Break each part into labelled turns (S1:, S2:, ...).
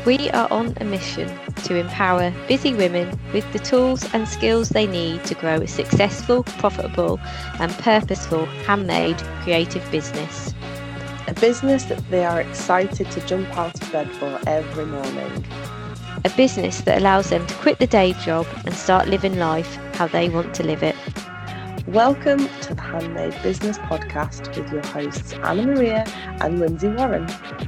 S1: We are on a mission to empower busy women with the tools and skills they need to grow a successful, profitable and purposeful handmade creative business.
S2: A business that they are excited to jump out of bed for every morning.
S1: A business that allows them to quit the day job and start living life how they want to live it.
S2: Welcome to the Handmade Business Podcast with your hosts Anna Maria and Lindsay Warren.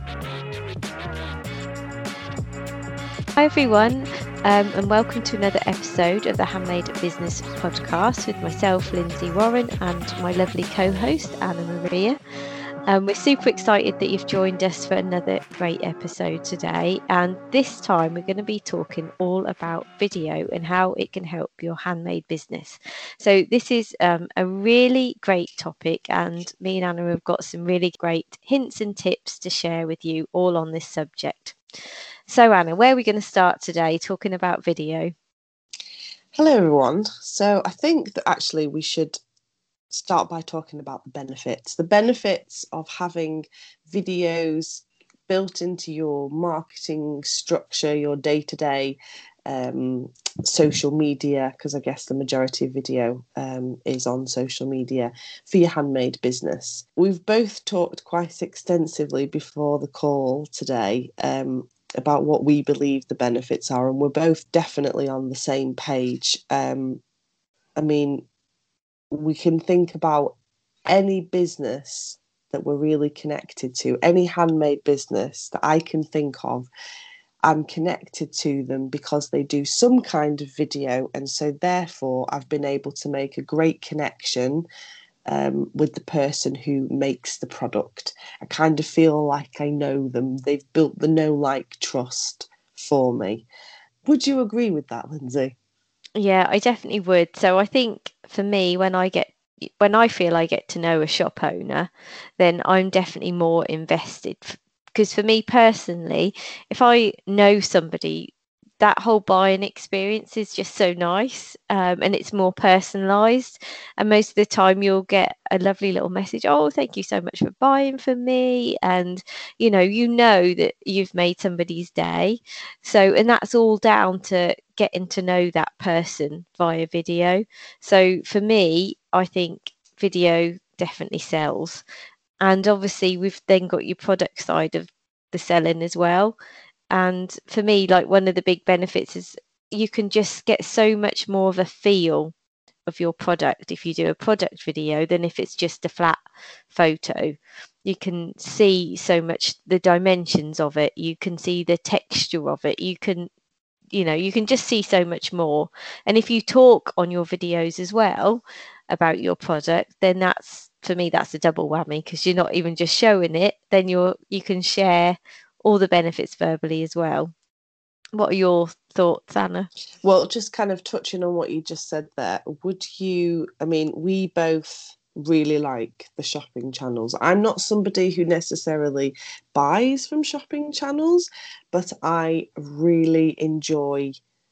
S1: Hi everyone, and welcome to another episode of the Handmade Business Podcast with myself, Lindsay Warren, and my lovely co-host, Anna Maria. We're super excited that you've joined us for another great episode today, and this time we're going to be talking all about video and how it can help your handmade business. So this is a really great topic, and me and Anna have got some really great hints and tips to share with you all on this subject. So Anna, where are we going to start today talking about video?
S2: Hello everyone. So I think that actually we should start by talking about the benefits of having videos built into your marketing structure, your day-to-day social media, because I guess the majority of video is on social media for your handmade business. We've both talked quite extensively before the call today about what we believe the benefits are, and we're both definitely on the same page. We can think about any business that we're really connected to, any handmade business that I can think of. I'm connected to them because they do some kind of video, and so therefore I've been able to make a great connection with the person who makes the product. I kind of feel like I know them. They've built the know, like, trust for me. Would you agree with that, Lindsay?
S1: Yeah, I definitely would. So I think for me, when I feel I get to know a shop owner, then I'm definitely more invested. Because for me personally, if I know somebody, that whole buying experience is just so nice, and it's more personalised. And most of the time, you'll get a lovely little message. Oh, thank you so much for buying for me, and you know that you've made somebody's day. So, and that's all down to getting to know that person via video. So for me, I think video definitely sells. And obviously, we've then got your product side of the selling as well. And for me, like, one of the big benefits is you can just get so much more of a feel of your product if you do a product video than if it's just a flat photo. You can see so much the dimensions of it, you can see the texture of it, you can just see so much more. And if you talk on your videos as well about your product, then that's, for me, that's a double whammy, because you're not even just showing it, then you can share all the benefits verbally as well. What are your thoughts, Anna?
S2: Well, just kind of touching on what you just said there, we both really like the shopping channels. I'm not somebody who necessarily buys from shopping channels, but I really enjoy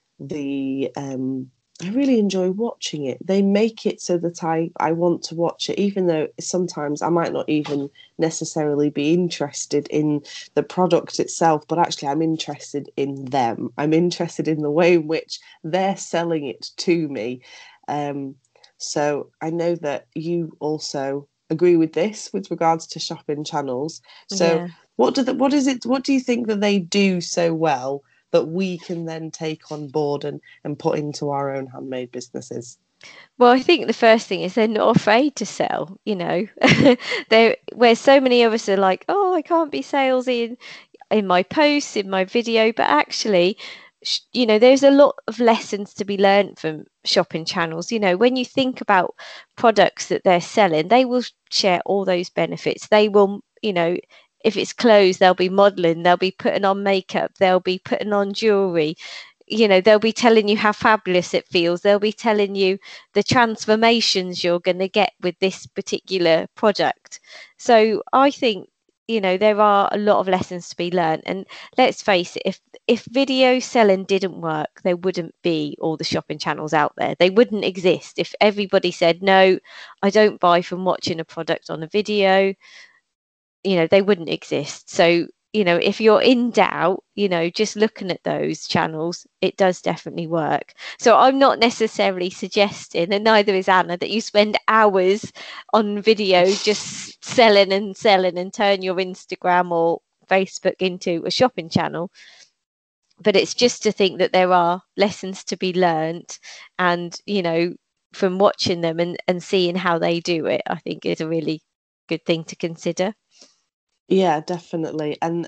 S2: watching it. They make it so that I want to watch it, even though sometimes I might not even necessarily be interested in the product itself, but actually I'm interested in them. I'm interested in the way in which they're selling it to me. So I know that you also agree with this with regards to shopping channels. So yeah. What do you think that they do so well that we can then take on board and put into our own handmade businesses?
S1: Well, I think the first thing is they're not afraid to sell, where so many of us are like, oh, I can't be salesy in my posts, in my video, but actually, there's a lot of lessons to be learned from shopping channels. When you think about products that they're selling, they will share all those benefits. They will, if it's clothes, they'll be modeling, they'll be putting on makeup, they'll be putting on jewelry. They'll be telling you how fabulous it feels. They'll be telling you the transformations you're going to get with this particular product. So I think, there are a lot of lessons to be learned. And let's face it, if video selling didn't work, there wouldn't be all the shopping channels out there. They wouldn't exist. If everybody said, no, I don't buy from watching a product on a video, they wouldn't exist. So if you're in doubt, just looking at those channels, it does definitely work. So I'm not necessarily suggesting, and neither is Anna, that you spend hours on video just selling and turn your Instagram or Facebook into a shopping channel. But it's just to think that there are lessons to be learnt, and from watching them and seeing how they do it, I think is a really good thing to consider.
S2: Yeah, definitely. And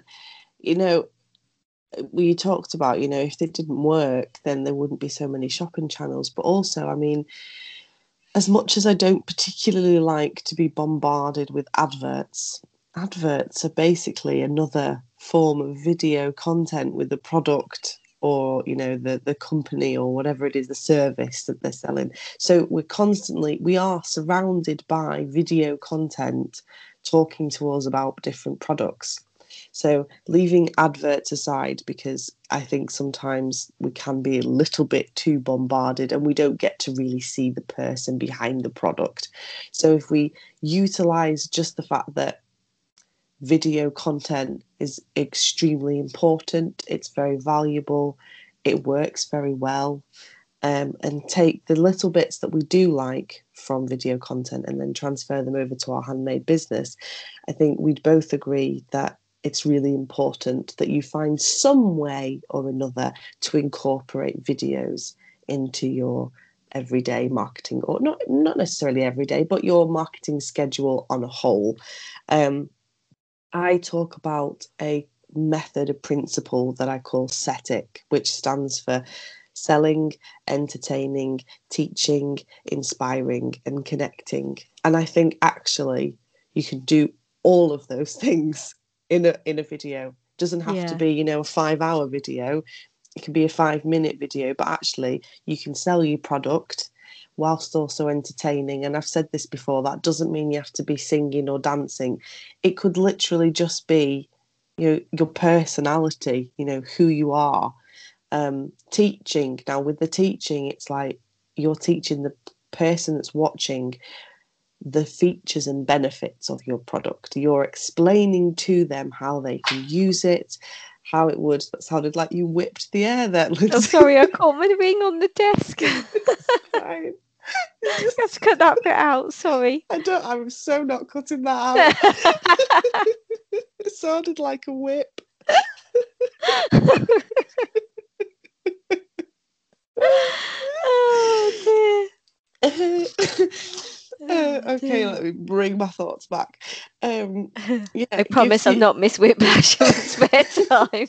S2: we talked about, if they didn't work, then there wouldn't be so many shopping channels. But also, I mean, as much as I don't particularly like to be bombarded with adverts are basically another form of video content with the product, or the company, or whatever it is, the service that they're selling. So we are surrounded by video content talking to us about different products. So leaving adverts aside, because I think sometimes we can be a little bit too bombarded and we don't get to really see the person behind the product. So if we utilize just the fact that video content is extremely important, it's very valuable, it works very well, and take the little bits that we do like from video content and then transfer them over to our handmade business, I think we'd both agree that it's really important that you find some way or another to incorporate videos into your everyday marketing, or not necessarily every day, but your marketing schedule on a whole. I talk about a method, a principle that I call SETIC, which stands for selling, entertaining, teaching, inspiring, and connecting. And I think actually you can do all of those things in a video. It doesn't have to be, a 5-hour video. It can be a 5-minute video, but actually you can sell your product whilst also entertaining. And I've said this before, that doesn't mean you have to be singing or dancing. It could literally just be, your personality, who you are. Teaching. Now, with the teaching, it's like you're teaching the person that's watching the features and benefits of your product. You're explaining to them how they can use it, how it would. That sounded like you whipped the air there, Lindsay.
S1: Oh, sorry, I caught my ring on the desk.
S2: It's fine.
S1: You have to cut that bit out, sorry.
S2: I'm so not cutting that out. It sounded like a whip.
S1: Oh dear.
S2: Okay, let me bring my thoughts back. Yeah,
S1: I promise I'm not Miss Whiplash on spare time.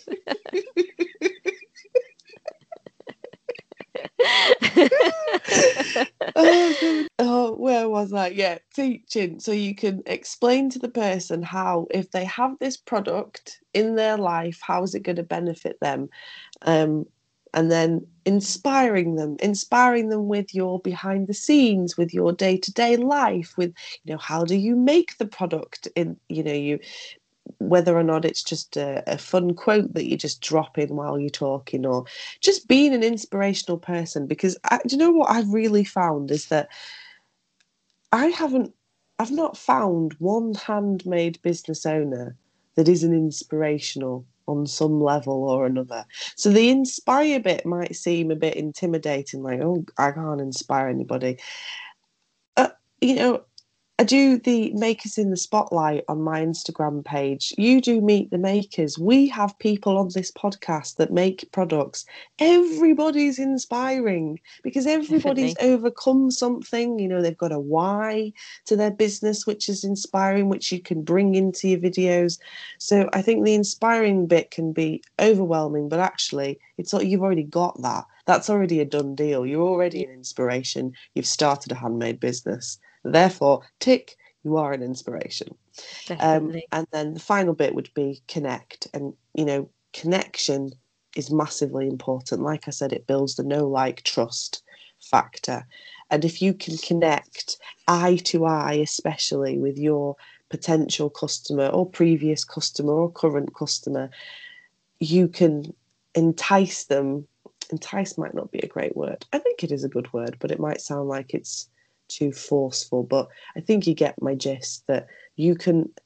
S2: Where was I? Yeah, teaching. So you can explain to the person how, if they have this product in their life, how is it going to benefit them? And then inspiring them with your behind the scenes, with your day-to-day life, with, how do you make the product in, whether or not it's just a fun quote that you just drop in while you're talking, or just being an inspirational person. Because do you know what I've really found is that I've not found one handmade business owner that isn't inspirational on some level or another. So the inspire bit might seem a bit intimidating, like, oh, I can't inspire anybody. I do the Makers in the Spotlight on my Instagram page. You do Meet the Makers. We have people on this podcast that make products. Everybody's inspiring because everybody's overcome something. They've got a why to their business, which is inspiring, which you can bring into your videos. So I think the inspiring bit can be overwhelming, but actually it's like you've already got that. That's already a done deal. You're already an inspiration. You've started a handmade business. Therefore, tick, you are an inspiration.
S1: Definitely.
S2: And then the final bit would be connect. And, connection is massively important. Like I said, it builds the know, like, trust factor. And if you can connect eye to eye, especially with your potential customer or previous customer or current customer, you can entice them. Entice might not be a great word. I think it is a good word, but it might sound like it's too forceful. But I think you get my gist, that you can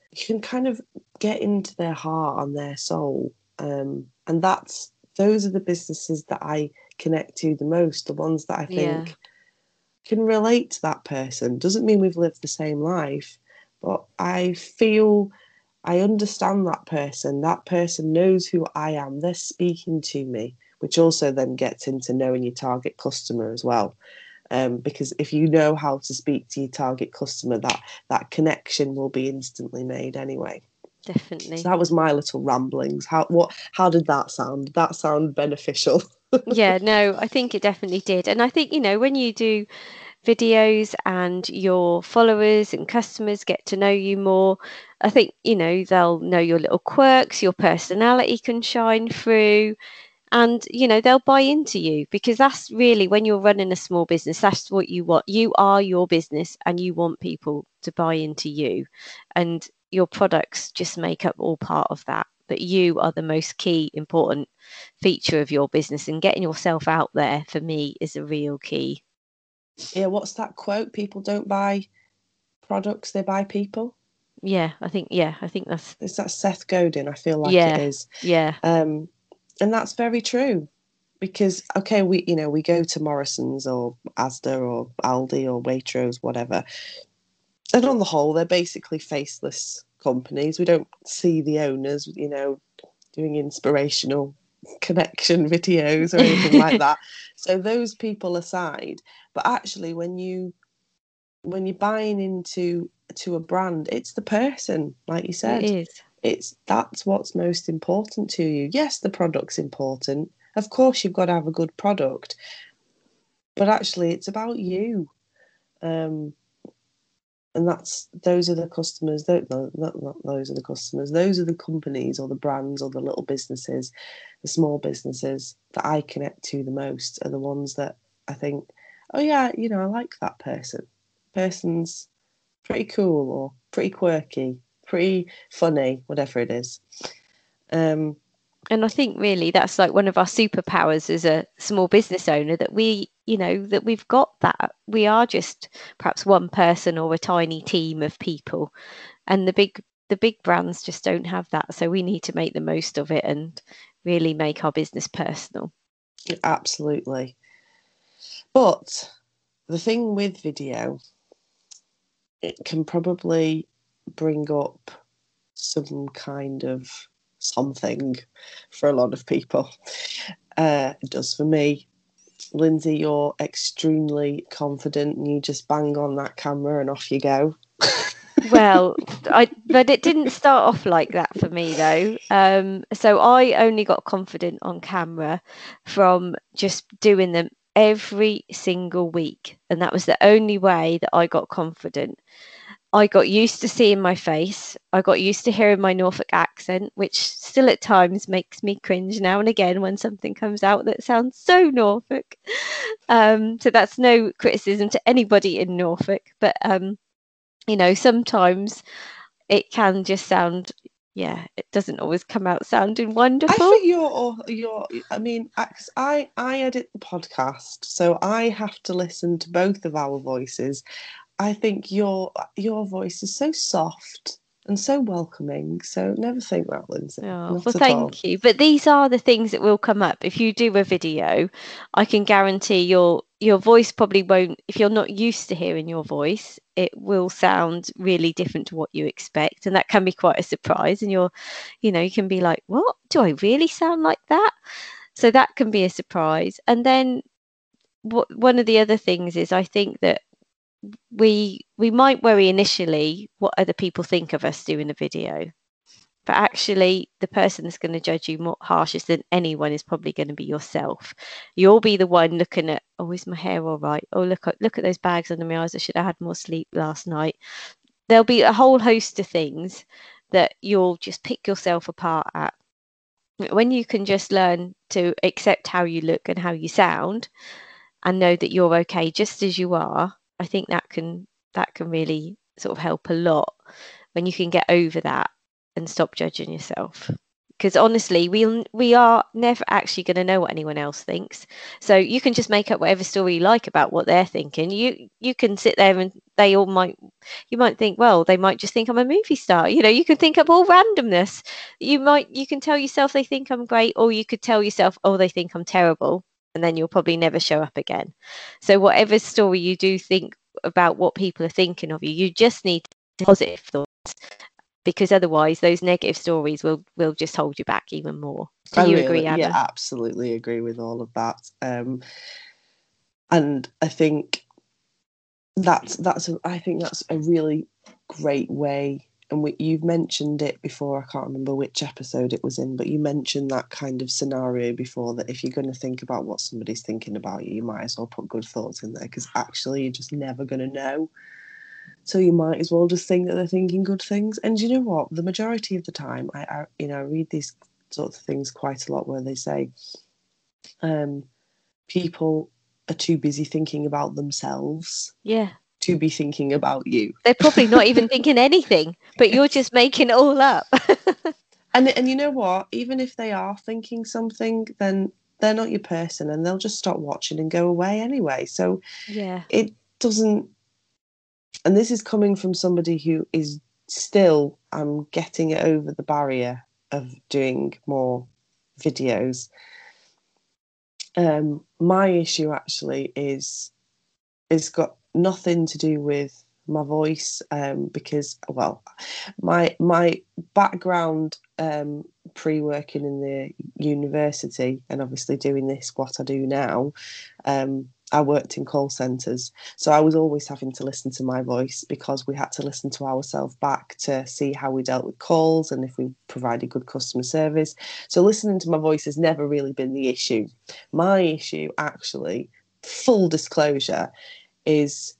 S2: you can kind of get into their heart and their soul. And those are the businesses that I connect to the most, the ones that I
S1: Yeah,
S2: think can relate to that person. Doesn't mean we've lived the same life, but I feel I understand that person. That person knows who I am. They're speaking to me, which also then gets into knowing your target customer as well. Because if you know how to speak to your target customer, that connection will be instantly made anyway. So
S1: definitely.
S2: that was my little ramblings. How did that sound? Did that sound beneficial?
S1: Yeah, no, I think it definitely did. And I think, when you do videos and your followers and customers get to know you more, I think, they'll know your little quirks, your personality can shine through, and, they'll buy into you, because that's really, when you're running a small business, that's what you want. You are your business and you want people to buy into you, and your products just make up all part of that. But you are the most key, important feature of your business, and getting yourself out there for me is a real key.
S2: Yeah, what's that quote? People don't buy products, they buy people.
S1: I think that's,
S2: Is that Seth Godin? I feel like it
S1: yeah,
S2: is.
S1: yeah,
S2: And that's very true. Because okay, we go to Morrison's or Asda or Aldi or Waitrose, whatever, and on the whole, they're basically faceless companies. We don't see the owners, doing inspirational connection videos or anything like that. So those people aside, but actually, when you're buying into a brand, it's the person, like you
S1: it
S2: said.
S1: is.
S2: That's what's most important to you. Yes, the product's important. Of course, you've got to have a good product, but actually, it's about you. Um, and those are the customers. Not those are the customers. Those are the companies or the brands or the little businesses, the small businesses that I connect to the most are the ones that I think, oh yeah, I like that person. Person's pretty cool or pretty quirky, pretty funny, whatever it is.
S1: And I think really that's like one of our superpowers as a small business owner, that that we've got that. We are just perhaps one person or a tiny team of people, and the big brands just don't have that. So we need to make the most of it and really make our business personal.
S2: Absolutely. But the thing with video, it can probably bring up some kind of something for a lot of people. It does for me. Lindsay, you're extremely confident and you just bang on that camera and off you go.
S1: Well, but it didn't start off like that for me though. So I only got confident on camera from just doing them every single week, and that was the only way that I got confident. I got used to seeing my face. I got used to hearing my Norfolk accent, which still at times makes me cringe now and again when something comes out that sounds so Norfolk. So that's no criticism to anybody in Norfolk, but sometimes it can just sound, yeah, it doesn't always come out sounding
S2: I
S1: wonderful.
S2: think you're. I mean, I edit the podcast, so I have to listen to both of our voices. I think your voice is so soft and so welcoming. So never think that, Lindsay.
S1: Oh, well,
S2: Not at all.
S1: thank you. But these are the things that will come up. If you do a video, I can guarantee your voice probably won't, if you're not used to hearing your voice, it will sound really different to what you expect. And that can be quite a surprise. And you can be like, what? Do I really sound like that? So that can be a surprise. And then one of the other things is, I think that we might worry initially what other people think of us doing a video, but actually the person that's going to judge you more harshest than anyone is probably going to be yourself. You'll be the one looking at, oh, is my hair all right? Oh, look at those bags under my eyes. I should have had more sleep last night. There'll be a whole host of things that you'll just pick yourself apart at. When you can just learn to accept how you look and how you sound, and know that you're okay just as you are, I think that can really sort of help a lot, when you can get over that and stop judging yourself. Because honestly, we are never actually going to know what anyone else thinks. So you can just make up whatever story you like about what they're thinking. You can sit there and they all might, you might think, well, they might just think I'm a movie star. You know, you can think up all randomness. You can tell yourself they think I'm great, or you could tell yourself, oh, they think I'm terrible, and then you'll probably never show up again. So whatever story you do think about what people are thinking of you, you just need positive thoughts, because otherwise those negative stories will just hold you back even more. Do you agree, Anna?
S2: Yeah, absolutely agree with all of that. And I think that's a really great way. And you've mentioned it before. I can't remember which episode it was in, but you mentioned that kind of scenario before, that if you're going to think about what somebody's thinking about you, you might as well put good thoughts in there, because actually you're just never going to know. So you might as well just think that they're thinking good things. And you know what? The majority of the time, I read these sorts of things quite a lot, where they say people are too busy thinking about themselves.
S1: Yeah.
S2: To be thinking about you.
S1: They're probably not even thinking anything, but you're just making it all up.
S2: And you know what? Even if they are thinking something, then they're not your person, and they'll just stop watching and go away anyway. So
S1: yeah,
S2: it doesn't. And this is coming from somebody who is still getting over the barrier of doing more videos. My issue actually is got nothing to do with my voice, because, well, my background, pre-working in the university and obviously doing this, what I do now, I worked in call centres, so I was always having to listen to my voice, because we had to listen to ourselves back to see how we dealt with calls and if we provided good customer service. So listening to my voice has never really been the issue. My issue, actually, full disclosure, is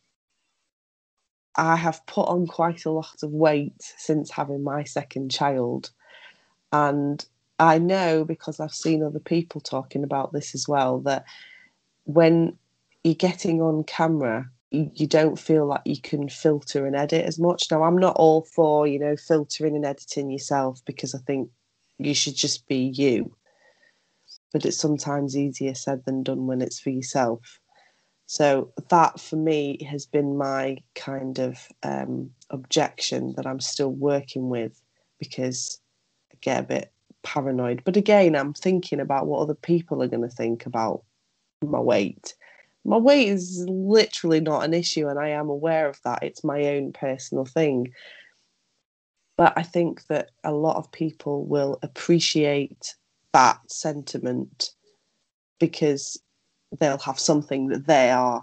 S2: I have put on quite a lot of weight since having my second child. And I know, because I've seen other people talking about this as well, that when you're getting on camera, you don't feel like you can filter and edit as much. Now, I'm not all for, filtering and editing yourself, because I think you should just be you. But it's sometimes easier said than done when it's for yourself. So that, for me, has been my kind of objection that I'm still working with, because I get a bit paranoid. But again, I'm thinking about what other people are going to think about my weight. My weight is literally not an issue, and I am aware of that. It's my own personal thing. But I think that a lot of people will appreciate that sentiment, because they'll have something that they are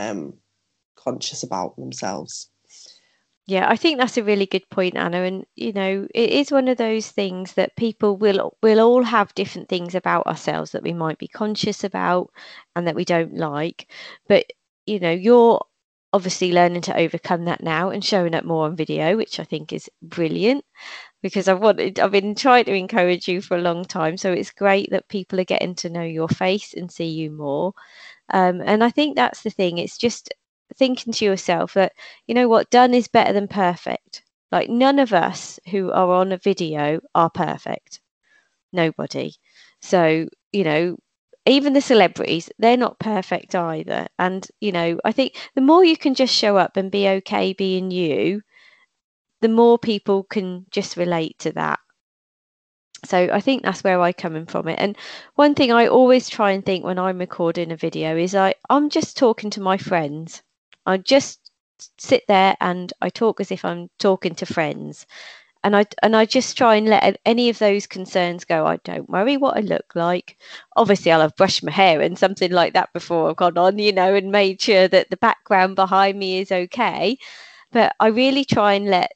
S2: conscious about themselves.
S1: Yeah, I think that's a really good point, Anna. And, it is one of those things that people will all have different things about ourselves that we might be conscious about and that we don't like. But, you're obviously learning to overcome that now and showing up more on video, which I think is brilliant, because I've been trying to encourage you for a long time. So it's great that people are getting to know your face and see you more. And I think that's the thing. It's just thinking to yourself that, you know what, done is better than perfect. Like, none of us who are on a video are perfect. Nobody. So, even the celebrities, they're not perfect either. And, I think the more you can just show up and be okay being you, the more people can just relate to that. So I think that's where I come in from it. And one thing I always try and think when I'm recording a video is I'm just talking to my friends. I just sit there and I talk as if I'm talking to friends. And I just try and let any of those concerns go. I don't worry what I look like. Obviously, I'll have brushed my hair and something like that before I've gone on, and made sure that the background behind me is okay. But I really try and let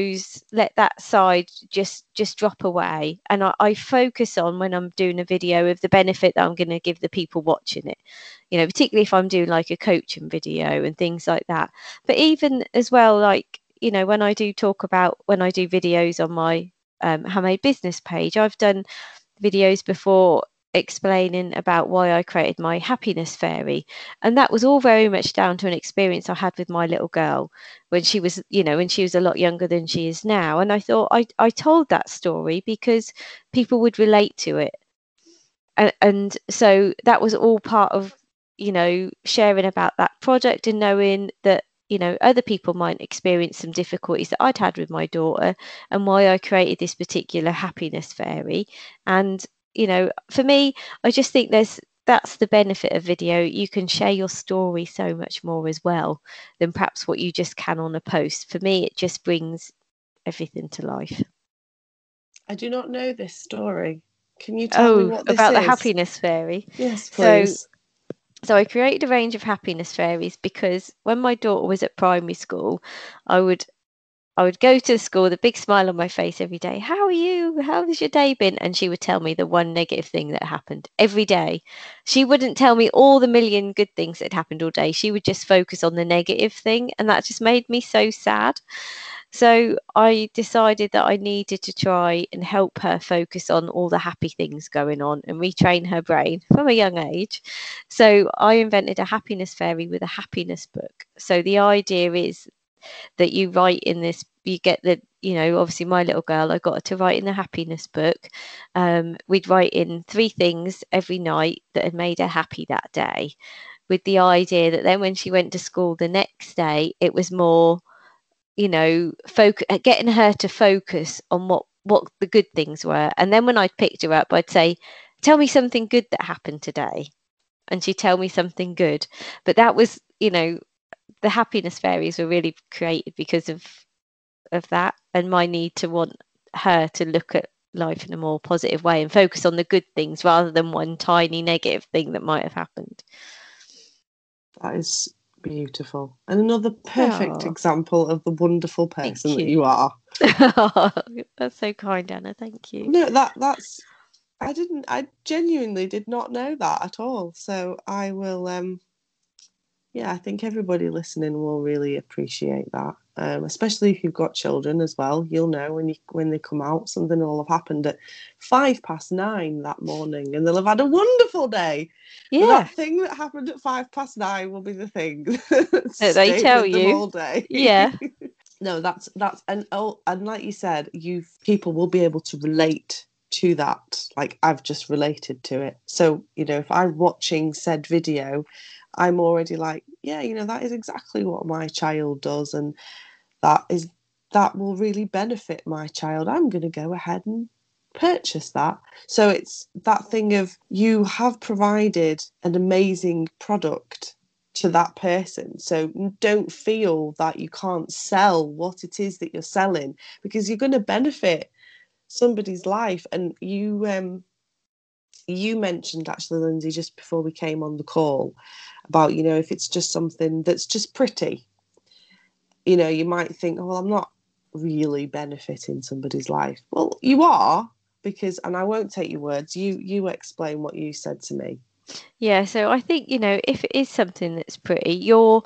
S1: that side just drop away, and I focus on, when I'm doing a video, of the benefit that I'm going to give the people watching it, particularly if I'm doing like a coaching video and things like that. But even as well, like, when I do videos on my handmade business page, I've done videos before explaining about why I created my happiness fairy, and that was all very much down to an experience I had with my little girl when she was a lot younger than she is now. And I thought I told that story because people would relate to it, and so that was all part of sharing about that product and knowing that other people might experience some difficulties that I'd had with my daughter, and why I created this particular happiness fairy. And for me, I just think that's the benefit of video. You can share your story so much more as well than perhaps what you just can on a post. For me, it just brings everything to life.
S2: I do not know this story. Can you tell me what this
S1: about
S2: is?
S1: The happiness fairy?
S2: Yes, please.
S1: So I created a range of happiness fairies because when my daughter was at primary school, I would go to school with a big smile on my face every day. How are you? How has your day been? And she would tell me the one negative thing that happened every day. She wouldn't tell me all the million good things that happened all day. She would just focus on the negative thing. And that just made me so sad. So I decided that I needed to try and help her focus on all the happy things going on and retrain her brain from a young age. So I invented a happiness fairy with a happiness book. So the idea is that you write in this, you get the, obviously my little girl, I got her to write in the happiness book. We'd write in 3 things every night that had made her happy that day, with the idea that then when she went to school the next day, it was more, getting her to focus on what the good things were. And then when I picked her up, I'd say, tell me something good that happened today. And she'd tell me something good. But that was, the happiness fairies were really created because of that, and my need to want her to look at life in a more positive way and focus on the good things rather than one tiny negative thing that might have happened.
S2: That is beautiful, and another perfect example of the wonderful person that you are.
S1: That's so kind, Anna. Thank you.
S2: No, that's I genuinely did not know that at all. So I will I think everybody listening will really appreciate that, especially if you've got children as well. You'll know when they come out, something will have happened at 9:05 that morning, and they'll have had a wonderful day.
S1: Yeah,
S2: but that thing that happened at 9:05 will be the thing
S1: that they tell you
S2: all day.
S1: Yeah.
S2: No, that's and like you said, people will be able to relate to that. Like I've just related to it. So if I'm watching said video, I'm already like, that is exactly what my child does, and that will really benefit my child. I'm going to go ahead and purchase that. So it's that thing of, you have provided an amazing product to that person. So don't feel that you can't sell what it is that you're selling, because you're going to benefit somebody's life. And you mentioned, actually, Lindsay, just before we came on the call, about if it's just something that's just pretty, you might think, oh, well, I'm not really benefiting somebody's life. Well, you are, because, and I won't take your words, you explain what you said to me.
S1: Yeah, so I think, if it is something that's pretty, you're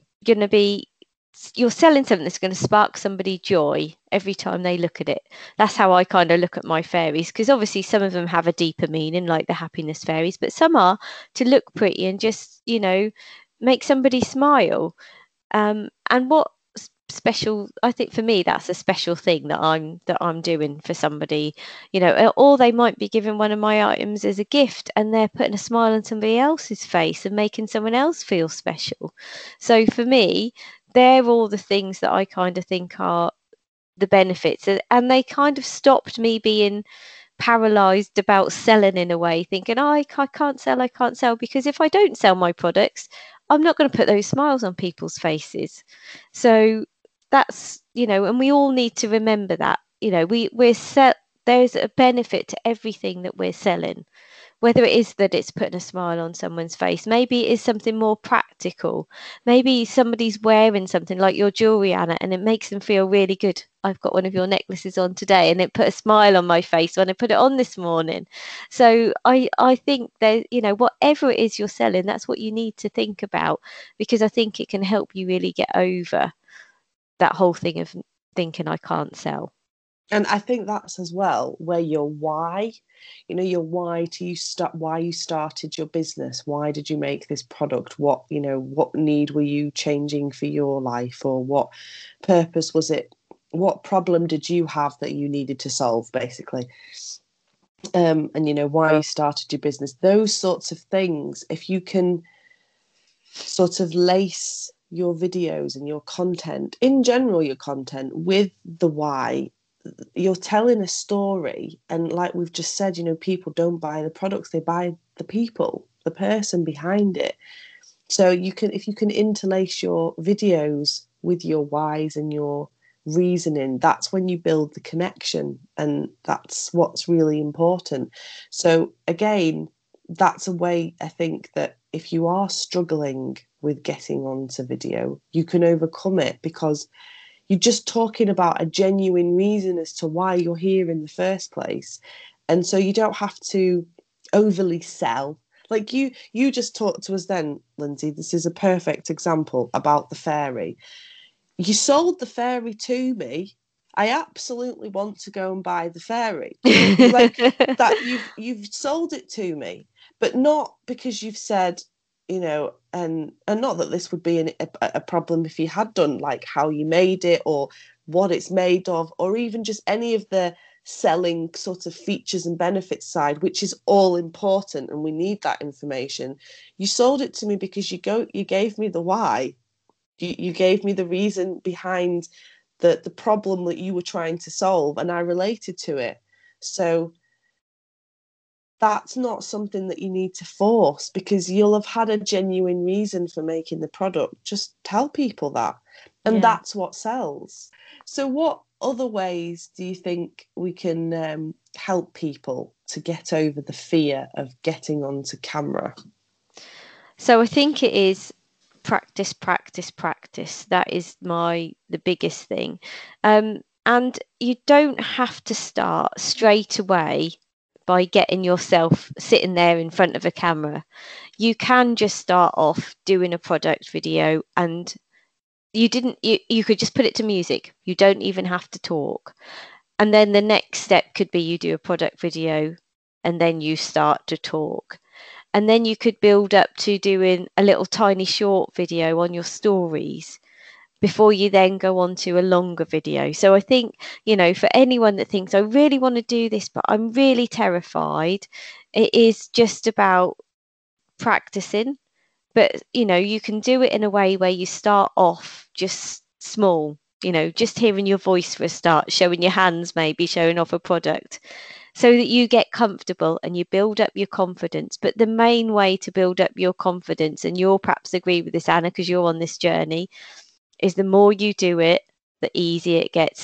S1: selling something that's going to spark somebody joy every time they look at it. That's how I kind of look at my fairies, because obviously some of them have a deeper meaning, like the happiness fairies, but some are to look pretty and just, make somebody smile. And what special, I think for me, that's a special thing that I'm doing for somebody, or they might be giving one of my items as a gift and they're putting a smile on somebody else's face and making someone else feel special. So for me, they're all the things that I kind of think are the benefits, and they kind of stopped me being paralyzed about selling, in a way, thinking, oh, I can't sell, because if I don't sell my products, I'm not going to put those smiles on people's faces. So that's, and we all need to remember that, there's a benefit to everything that we're selling, whether it is that it's putting a smile on someone's face. Maybe it is something more practical. Maybe somebody's wearing something like your jewelry, Anna, and it makes them feel really good. I've got one of your necklaces on today and it put a smile on my face when I put it on this morning. So I think that, whatever it is you're selling, that's what you need to think about, because I think it can help you really get over that whole thing of thinking I can't sell.
S2: And I think that's as well where your why, your why why you started your business. Why did you make this product? What need were you changing for your life, or what purpose was it? What problem did you have that you needed to solve, basically? And why you started your business. Those sorts of things, if you can sort of lace your videos and your content, in general, your content with the why, you're telling a story. And like we've just said, you know, people don't buy the products, they buy the people, the person behind it. So you can, if you can interlace your videos with your whys and your reasoning, that's when you build the connection, and that's what's really important. So again, that's a way, I think, that if you are struggling with getting onto video, you can overcome it, because you're just talking about a genuine reason as to why you're here in the first place. And so you don't have to overly sell. Like you just talked to us then, Lindsay. This is a perfect example about the fairy. You sold the fairy to me. I absolutely want to go and buy the fairy. Like that, you've sold it to me, but not because you've said, you know, and not that this would be a problem if you had done, like how you made it or what it's made of, or even just any of the selling sort of features and benefits side, which is all important, and we need that information. You sold it to me because you gave me the why. You gave me the reason behind the problem that you were trying to solve, and I related to it. So that's not something that you need to force, because you'll have had a genuine reason for making the product. Just tell people that. And
S1: Yeah.
S2: that's what sells. So what other ways do you think we can help people to get over the fear of getting onto camera?
S1: So I think it is practice, practice, practice. That is the biggest thing. And you don't have to start straight away by getting yourself sitting there in front of a camera. You can just start off doing a product video, and you could just put it to music. You don't even have to talk. And then the next step could be you do a product video and then you start to talk. And then you could build up to doing a little tiny short video on your stories before you then go on to a longer video. So I think, you know, for anyone that thinks, I really want to do this, but I'm really terrified, it is just about practicing. But, you know, you can do it in a way where you start off just small, you know, just hearing your voice for a start, showing your hands, maybe showing off a product, so that you get comfortable and you build up your confidence. But the main way to build up your confidence, and you'll perhaps agree with this, Anna, because you're on this journey, is the more you do it, the easier it gets.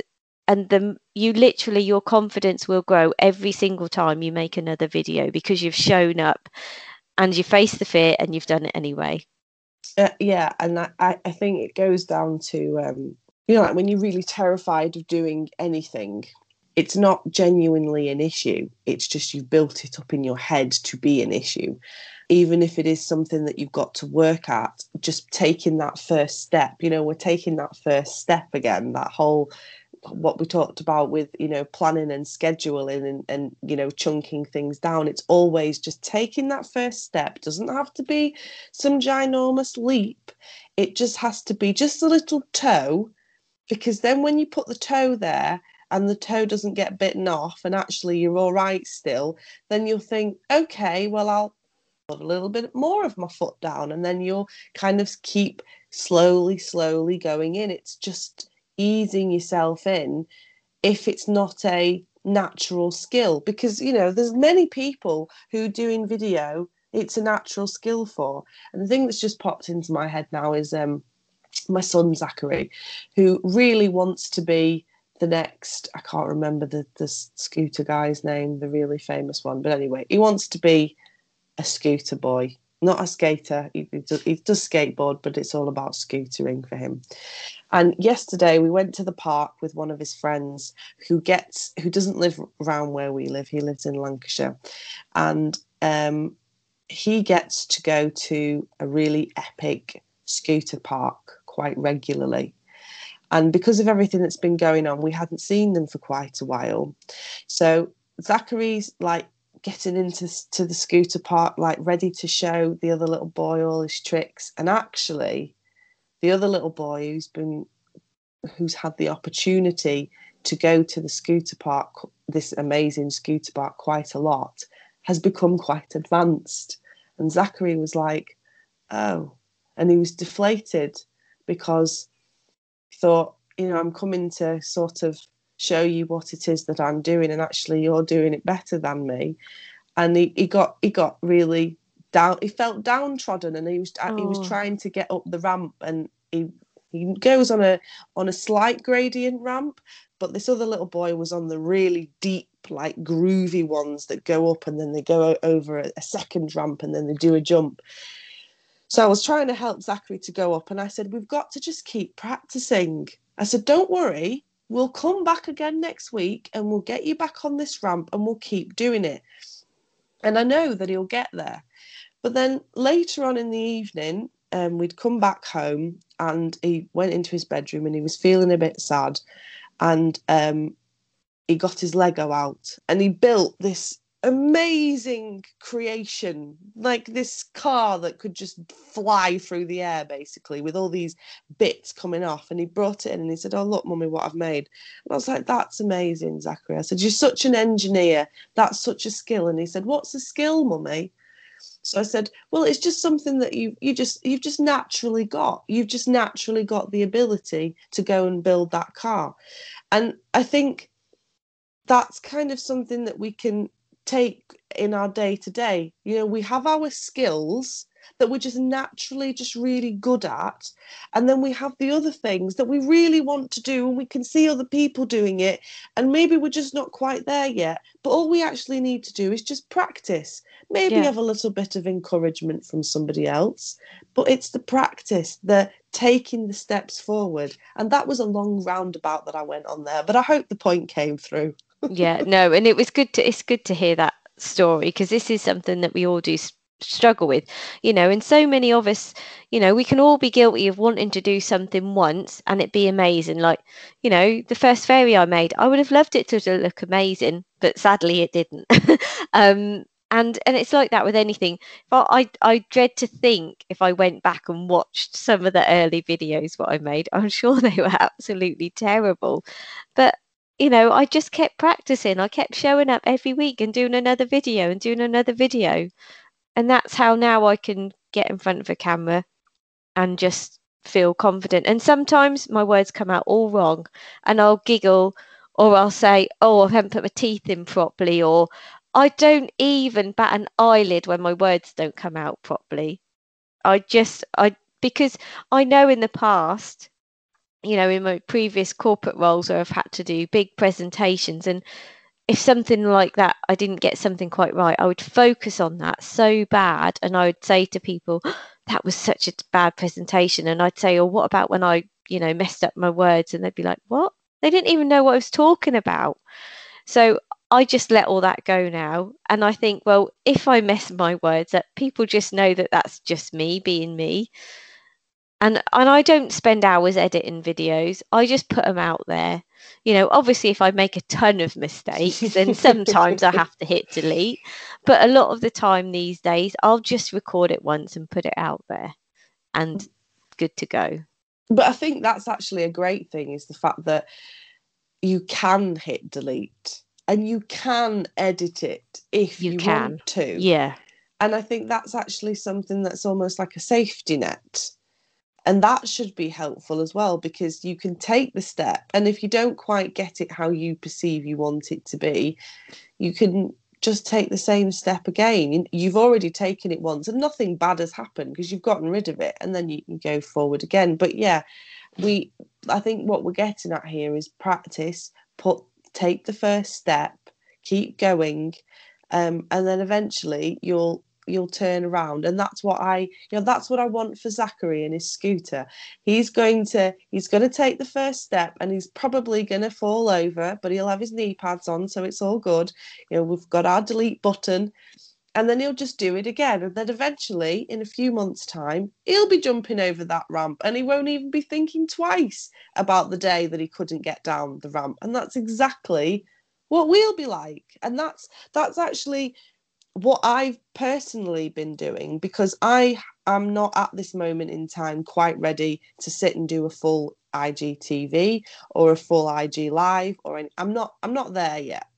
S1: Your confidence will grow every single time you make another video, because you've shown up and you face the fear and you've done it anyway.
S2: Yeah, and I think it goes down to, you know, like when you're really terrified of doing anything, it's not genuinely an issue. It's just you've built it up in your head to be an issue. Even if it is something that you've got to work at, just taking that first step, you know, we're taking that first step again, that whole, what we talked about with, you know, planning and scheduling and you know, chunking things down. It's always just taking that first step. It doesn't have to be some ginormous leap. It just has to be just a little toe, because then when you put the toe there and the toe doesn't get bitten off and actually you're all right still, then you'll think, okay, well, I'll put a little bit more of my foot down, and then you'll kind of keep slowly going in. It's just easing yourself in if it's not a natural skill, because, you know, there's many people who doing video it's a natural skill for. And the thing that's just popped into my head now is my son Zachary, who really wants to be the next, I can't remember the scooter guy's name, the really famous one, but anyway, he wants to be a scooter boy, not a skater. He does skateboard, but it's all about scootering for him. And yesterday we went to the park with one of his friends who doesn't live around where we live. He lives in Lancashire, and he gets to go to a really epic scooter park quite regularly. And because of everything that's been going on, we hadn't seen them for quite a while. So Zachary's like getting into the scooter park, like ready to show the other little boy all his tricks. And actually, the other little boy who's had the opportunity to go to the scooter park, this amazing scooter park, quite a lot, has become quite advanced. And Zachary was like, oh, and he was deflated because he thought, I'm coming to sort of show you what it is that I'm doing, and actually you're doing it better than me. And he got really down. He felt downtrodden, and he was trying to get up the ramp, and he goes on a slight gradient ramp, but this other little boy was on the really deep, like groovy ones that go up, and then they go over a second ramp, and then they do a jump. So I was trying to help Zachary to go up, and I said, we've got to just keep practicing. I said, don't worry, we'll come back again next week and we'll get you back on this ramp and we'll keep doing it. And I know that he'll get there. But then later on in the evening, we'd come back home, and he went into his bedroom and he was feeling a bit sad. And he got his Lego out and he built this amazing creation, like this car that could just fly through the air, basically, with all these bits coming off. And he brought it in and he said, oh, look, Mummy, what I've made. And I was like, that's amazing, Zachary. I said, you're such an engineer. That's such a skill. And he said, what's a skill, Mummy? So I said, well, it's just something that you've just naturally got. You've just naturally got the ability to go and build that car. And I think that's kind of something that we can take in our day to day. We have our skills that we're just naturally just really good at, and then we have the other things that we really want to do, and we can see other people doing it, and maybe we're just not quite there yet, but all we actually need to do is just practice, maybe have a little bit of encouragement from somebody else, but it's the practice, the taking the steps forward. And that was a long roundabout that I went on there, but I hope the point came through.
S1: Yeah, no, and it's good to hear that story, because this is something that we all do struggle with, and so many of us, we can all be guilty of wanting to do something once and it be amazing. Like, the first fairy I made, I would have loved it to look amazing, but sadly it didn't. And it's like that with anything. But I dread to think, if I went back and watched some of the early videos what I made, I'm sure they were absolutely terrible. But I just kept practicing. I kept showing up every week and doing another video and doing another video. And that's how now I can get in front of a camera and just feel confident. And sometimes my words come out all wrong and I'll giggle, or I'll say, oh, I haven't put my teeth in properly, or I don't even bat an eyelid when my words don't come out properly. Because I know in the past, in my previous corporate roles where I've had to do big presentations, and if something like that, I didn't get something quite right, I would focus on that so bad. And I would say to people, that was such a bad presentation. And I'd say, oh, what about when I, messed up my words? And they'd be like, what? They didn't even know what I was talking about. So I just let all that go now. And I think, well, if I mess my words up, people just know that that's just me being me. And I don't spend hours editing videos. I just put them out there. Obviously, if I make a ton of mistakes, then sometimes I have to hit delete. But a lot of the time these days, I'll just record it once and put it out there, and good to go.
S2: But I think that's actually a great thing, is the fact that you can hit delete and you can edit it if you want to.
S1: Yeah.
S2: And I think that's actually something that's almost like a safety net. And that should be helpful as well, because you can take the step, and if you don't quite get it how you perceive you want it to be, you can just take the same step again. You've already taken it once and nothing bad has happened because you've gotten rid of it, and then you can go forward again. But yeah, I think what we're getting at here is practice, take the first step, keep going, and then eventually you'll turn around. And that's what I want for Zachary and his scooter. He's going to take the first step, and he's probably going to fall over, but he'll have his knee pads on, so it's all good. We've got our delete button, and then he'll just do it again. And then eventually, in a few months' time, he'll be jumping over that ramp, and he won't even be thinking twice about the day that he couldn't get down the ramp. And that's exactly what we'll be like. And that's actually what I've personally been doing, because I am not at this moment in time quite ready to sit and do a full IGTV or a full IG live, I'm not there yet.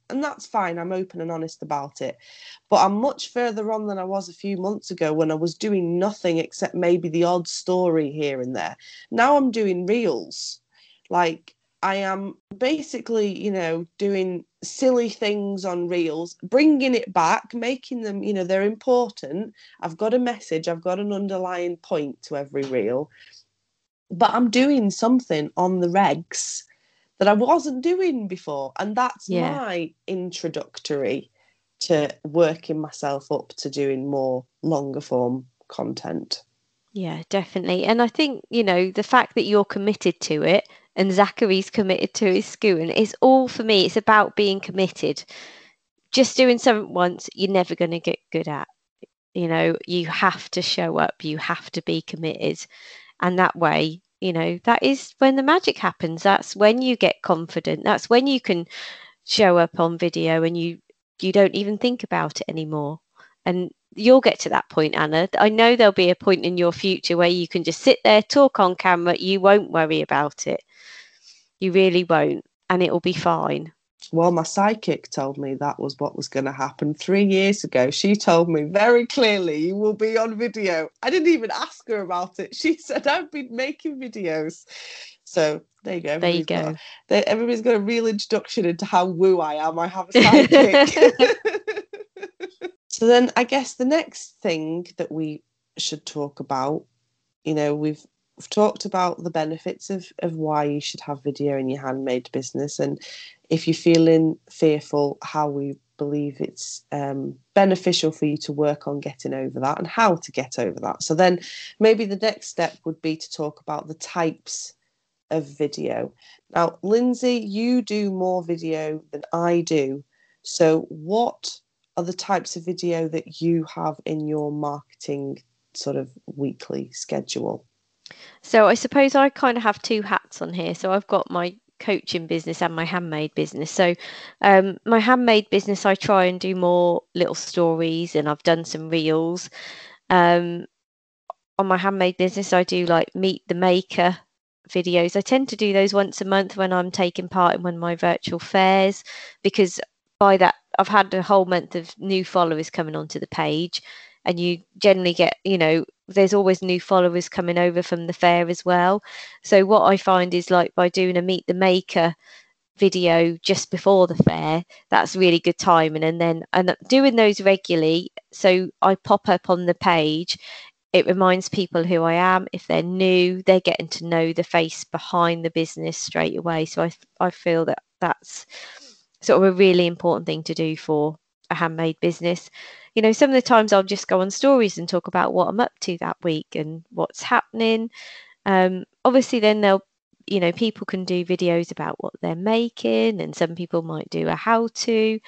S2: and that's fine. I'm open and honest about it. But I'm much further on than I was a few months ago when I was doing nothing except maybe the odd story here and there. Now I'm doing reels. Like, I am basically, doing silly things on reels, bringing it back, making them, they're important. I've got a message, I've got an underlying point to every reel, but I'm doing something on the regs that I wasn't doing before. And that's my introductory to working myself up to doing more longer form content.
S1: Yeah, definitely. And I think, the fact that you're committed to it and Zachary's committed to his schooling is all, for me, it's about being committed. Just doing something once, you're never going to get good at. You have to show up, you have to be committed. And that way, that is when the magic happens. That's when you get confident. That's when you can show up on video and you don't even think about it anymore. And you'll get to that point, Anna. I know there'll be a point in your future where you can just sit there, talk on camera. You won't worry about it. You really won't. And it will be fine.
S2: Well, my psychic told me that was what was going to happen 3 years ago. She told me very clearly, you will be on video. I didn't even ask her about it. She said, I've been making videos. So there you go.
S1: There you go.
S2: Everybody's got a real introduction into how woo I am. I have a psychic. So then I guess the next thing that we should talk about, we've talked about the benefits of why you should have video in your handmade business. And if you're feeling fearful, how we believe it's beneficial for you to work on getting over that and how to get over that. So then maybe the next step would be to talk about the types of video. Now, Lindsay, you do more video than I do. So what are the types of video that you have in your marketing sort of weekly schedule?
S1: So I suppose I kind of have two hats on here. So I've got my coaching business and my handmade business. So my handmade business, I try and do more little stories, and I've done some reels. On my handmade business, I do like meet the maker videos. I tend to do those once a month when I'm taking part in one of my virtual fairs, because by that I've had a whole month of new followers coming onto the page, and you generally get, there's always new followers coming over from the fair as well. So what I find is, like, by doing a meet the maker video just before the fair, that's really good timing, and then doing those regularly, so I pop up on the page. It reminds people who I am. If they're new, they're getting to know the face behind the business straight away. So I feel that that's sort of a really important thing to do for a handmade business. Some of the times I'll just go on stories and talk about what I'm up to that week and what's happening. Obviously then people can do videos about what they're making, and some people might do a how-to.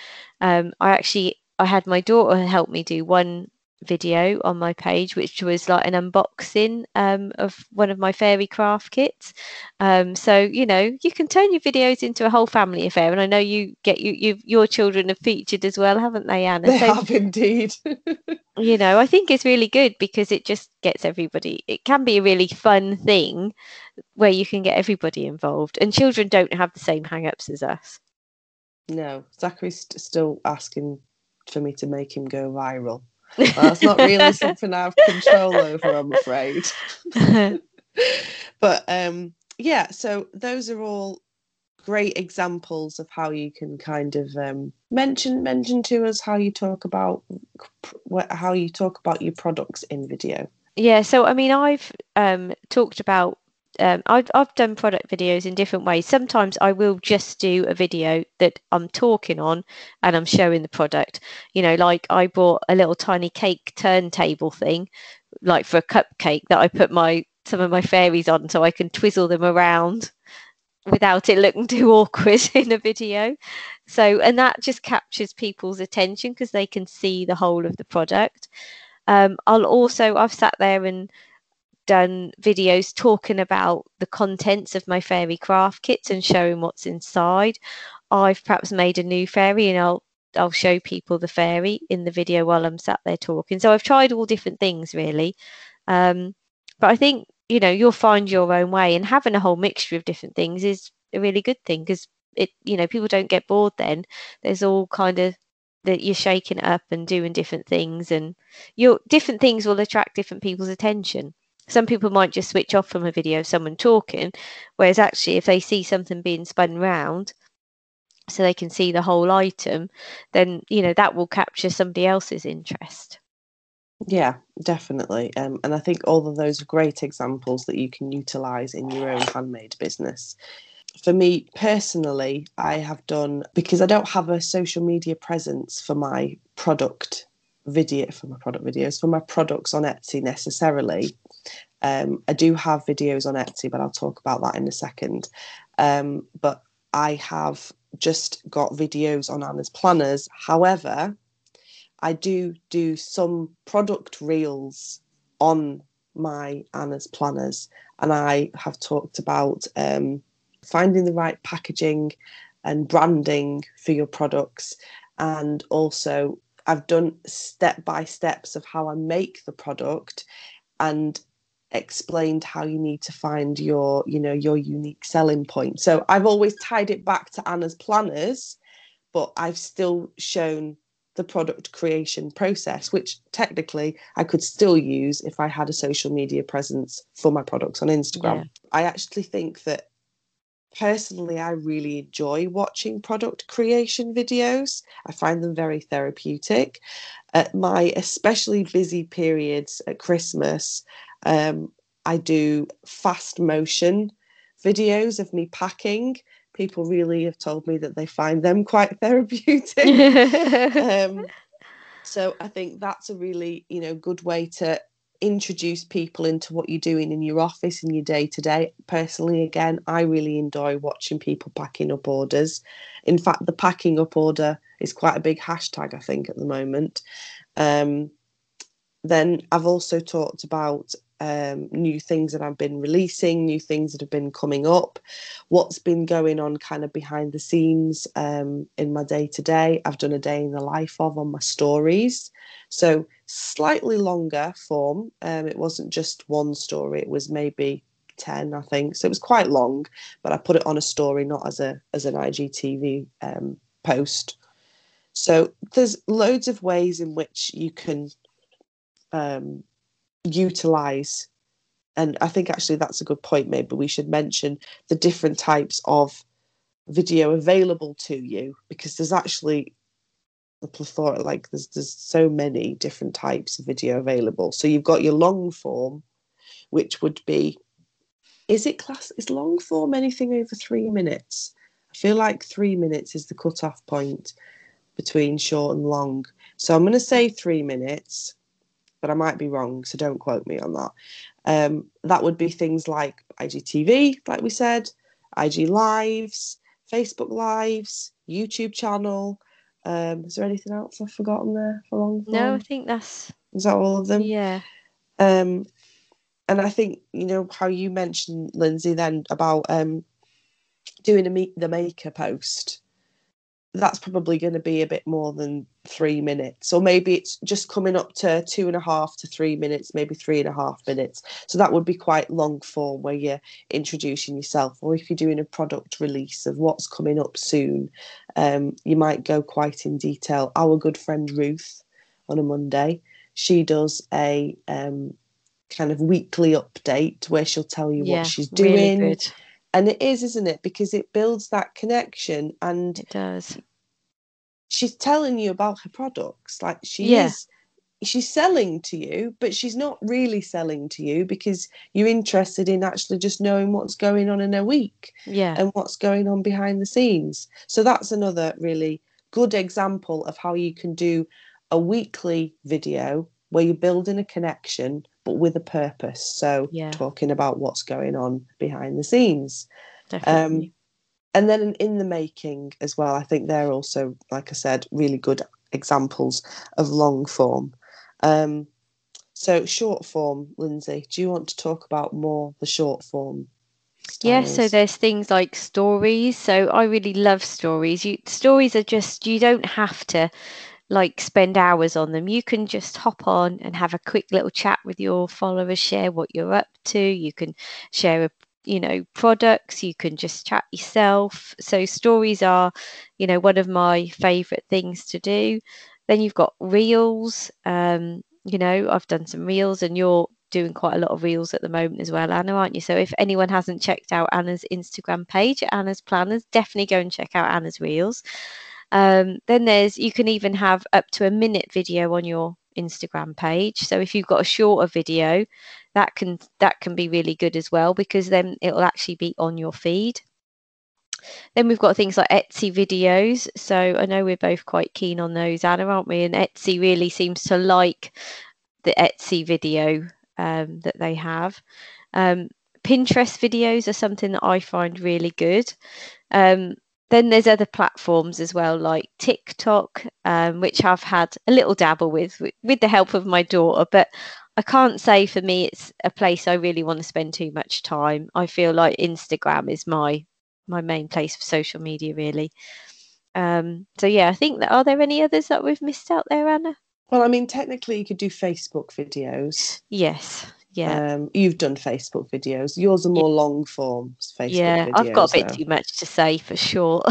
S1: I had my daughter help me do one video on my page, which was like an unboxing of one of my fairy craft kits. So you can turn your videos into a whole family affair, and I know your children have featured as well, haven't they, Anna?
S2: They have indeed.
S1: I think it's really good because it just gets everybody. It can be a really fun thing where you can get everybody involved, and children don't have the same hang-ups as us.
S2: No, Zachary's still asking for me to make him go viral. That's not really something I have control over, I'm afraid. But yeah, so those are all great examples of how you can kind of mention to us how you talk about your products in video.
S1: Yeah, so I mean, I've talked about I've done product videos in different ways. Sometimes I will just do a video that I'm talking on and I'm showing the product. Like I bought a little tiny cake turntable thing, like for a cupcake, that I put some of my fairies on so I can twizzle them around without it looking too awkward in a video. So, and that just captures people's attention because they can see the whole of the product. I've sat there and done videos talking about the contents of my fairy craft kits and showing what's inside. I've perhaps made a new fairy, and I'll show people the fairy in the video while I'm sat there talking. So I've tried all different things really, but I think you'll find your own way, and having a whole mixture of different things is a really good thing, because people don't get bored then. There's all kind of that you're shaking it up and doing different things, and your different things will attract different people's attention. Some people might just switch off from a video of someone talking, whereas actually if they see something being spun round so they can see the whole item, then that will capture somebody else's interest.
S2: Yeah, definitely. And I think all of those are great examples that you can utilise in your own handmade business. For me personally, I have done, because I don't have a social media presence for my product videos, for my products on Etsy necessarily. I do have videos on Etsy, but I'll talk about that in a second. But I have just got videos on Anna's Planners. However, I do some product reels on my Anna's Planners, and I have talked about finding the right packaging and branding for your products, and also I've done step by steps of how I make the product and explained how you need to find your unique selling point. So I've always tied it back to Anna's Planners, but I've still shown the product creation process, which technically I could still use if I had a social media presence for my products on Instagram. Yeah. I actually think that personally, I really enjoy watching product creation videos. I find them very therapeutic. At my especially busy periods at Christmas, I do fast motion videos of me packing. People really have told me that they find them quite therapeutic. So I think that's a really, good way to introduce people into what you're doing in your office in your day-to-day. Personally, again, I really enjoy watching people packing up orders. In fact, the packing up order is quite a big hashtag, I think, at the moment. Then I've also talked about new things that I've been releasing, new things that have been coming up, what's been going on kind of behind the scenes in my day-to-day. I've done a day in the life of on my stories. So slightly longer form. It wasn't just one story. It was maybe 10, I think. So it was quite long, but I put it on a story, not as an IGTV post. So there's loads of ways in which you can utilize, and I think actually that's a good point. Maybe we should mention the different types of video available to you, because there's actually a plethora, there's so many different types of video available. So you've got your long form, which would be, is long form anything over 3 minutes? I feel like 3 minutes is the cutoff point between short and long. So I'm going to say 3 minutes, but I might be wrong, so don't quote me on that. That would be things like IGTV, like we said, IG Lives, Facebook Lives, YouTube channel. Is there anything else I've forgotten there for long form?
S1: No, I think is
S2: that all of them?
S1: Yeah.
S2: And I think, how you mentioned, Lindsay, then about doing a Meet the Maker post. That's probably going to be a bit more than 3 minutes, or maybe it's just coming up to 2.5 to 3 minutes, maybe 3.5 minutes. So that would be quite long form, where you're introducing yourself, or if you're doing a product release of what's coming up soon, you might go quite in detail. Our good friend Ruth, on a Monday, she does a kind of weekly update where she'll tell you what she's doing.
S1: Really good.
S2: And it is, isn't it? Because it builds that connection, and
S1: it does.
S2: She's telling you about her products. Like she's selling to you, but she's not really selling to you, because you're interested in actually just knowing what's going on in a week and what's going on behind the scenes. So that's another really good example of how you can do a weekly video where you're building a connection, but with a purpose. So talking about what's going on behind the scenes.
S1: Definitely.
S2: And then in the making as well, I think they're also, like I said, really good examples of long form. So short form, Lindsay, do you want to talk about more the short form styles?
S1: Yes, so there's things like stories. So I really love stories. Stories are just, you don't have to spend hours on them. You can just hop on and have a quick little chat with your followers, share what you're up to. You can share products. You can just chat yourself. So stories are, one of my favorite things to do. Then you've got reels. I've done some reels, and you're doing quite a lot of reels at the moment as well, Anna, aren't you? So if anyone hasn't checked out Anna's Instagram page, Anna's Planners, definitely go and check out Anna's reels. Then you can even have up to a minute video on your Instagram page. So if you've got a shorter video, that can be really good as well, because then it'll actually be on your feed. Then we've got things like Etsy videos. So I know we're both quite keen on those, Anna, aren't we? And Etsy really seems to like the Etsy video that they have. Pinterest videos are something that I find really good. Then there's other platforms as well, like TikTok, which I've had a little dabble with the help of my daughter, but I can't say for me it's a place I really want to spend too much time. I feel like Instagram is my main place for social media, really. So yeah, I think are there any others that we've missed out there, Anna?
S2: Well, I mean, technically you could do Facebook videos.
S1: Yes. Yeah.
S2: You've done Facebook videos. Yours are more long form Facebook videos.
S1: I've got a bit too much to say for sure.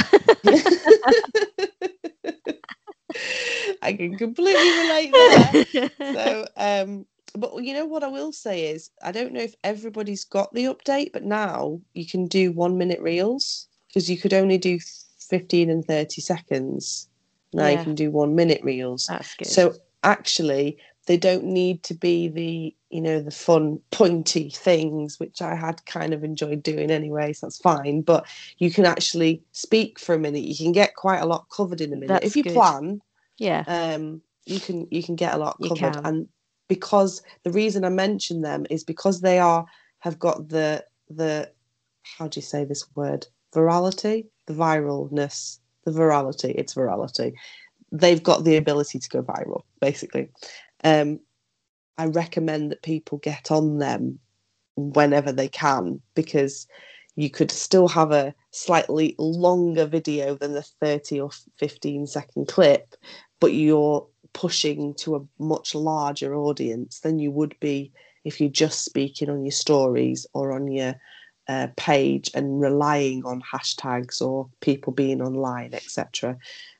S2: I can completely relate there. So, but you know what I will say is, I don't know if everybody's got the update, but now you can do 1 minute reels, because you could only do 15 and 30 seconds. Now you can do 1 minute reels.
S1: That's good.
S2: So actually, they don't need to be the fun pointy things, which I had kind of enjoyed doing anyway, so that's fine. But you can actually speak for a minute. You can get quite a lot covered in a minute. If you plan.
S1: Yeah.
S2: You can get a lot covered.
S1: And
S2: because the reason I mention them is because they have got the how do you say this word? Virality? The viralness. The virality. It's virality. They've got the ability to go viral, basically. I recommend that people get on them whenever they can, because you could still have a slightly longer video than the 30 or 15-second clip, but you're pushing to a much larger audience than you would be if you're just speaking on your stories or on your page and relying on hashtags or people being online, etc.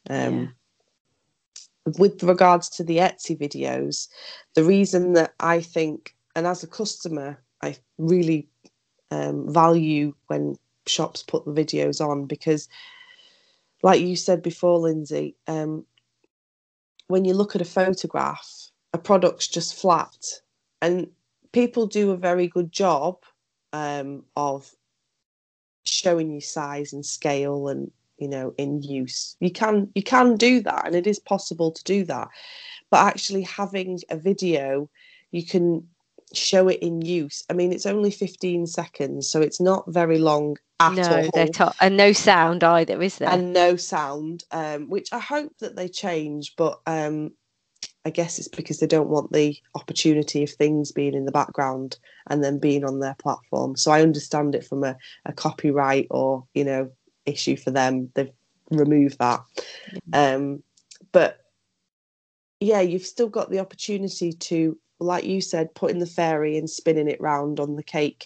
S2: With regards to the Etsy videos, the reason that I think, and as a customer, I really value when shops put the videos on, because like you said before, Lindsay, when you look at a photograph, a product's just flat, and people do a very good job of showing you size and scale and in use. You can do that, and it is possible to do that, but actually having a video, you can show it in use. I mean, it's only 15 seconds, so it's not very long at all.
S1: And no sound either, is there?
S2: And no sound, which I hope that they change, but I guess it's because they don't want the opportunity of things being in the background and then being on their platform. So I understand it from a copyright or issue for them. They've removed that. But yeah, you've still got the opportunity to, like you said, putting the fairy and spinning it round on the cake.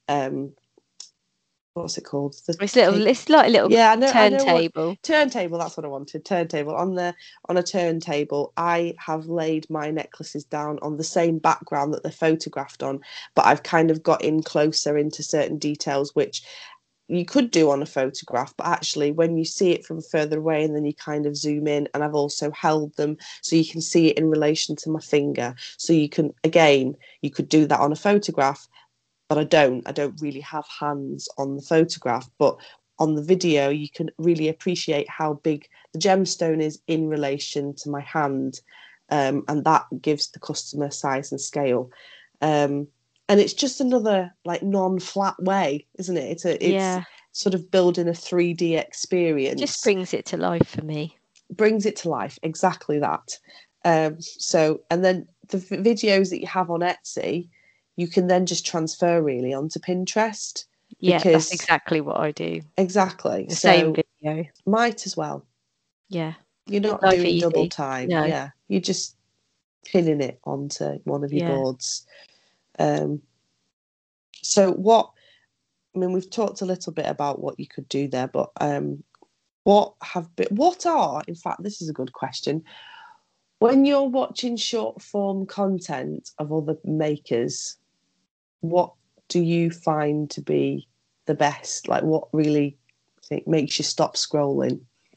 S2: What's it called?
S1: It's like a little turntable.
S2: Turntable, that's what I wanted. Turntable. On a turntable, I have laid my necklaces down on the same background that they're photographed on, but I've kind of got in closer into certain details, which you could do on a photograph, but actually when you see it from further away and then you kind of zoom in, and I've also held them so you can see it in relation to my finger. So you could do that on a photograph, but I don't really have hands on the photograph. But on the video, you can really appreciate how big the gemstone is in relation to my hand, and that gives the customer size and scale. And it's just another like non-flat way, isn't it? It's sort of building a 3D experience.
S1: Just brings it to life for me.
S2: Brings it to life, exactly that. So, and then the videos that you have on Etsy, you can then just transfer really onto Pinterest.
S1: Yeah, that's exactly what I do.
S2: Exactly.
S1: The same video.
S2: Might as well.
S1: Yeah.
S2: You're not doing double time. No. Yeah. You're just pinning it onto one of your boards. So I mean, we've talked a little bit about what you could do there, but what are, in fact, this is a good question. When you're watching short form content of other makers, what do you find to be the best? Like, what really makes you stop scrolling?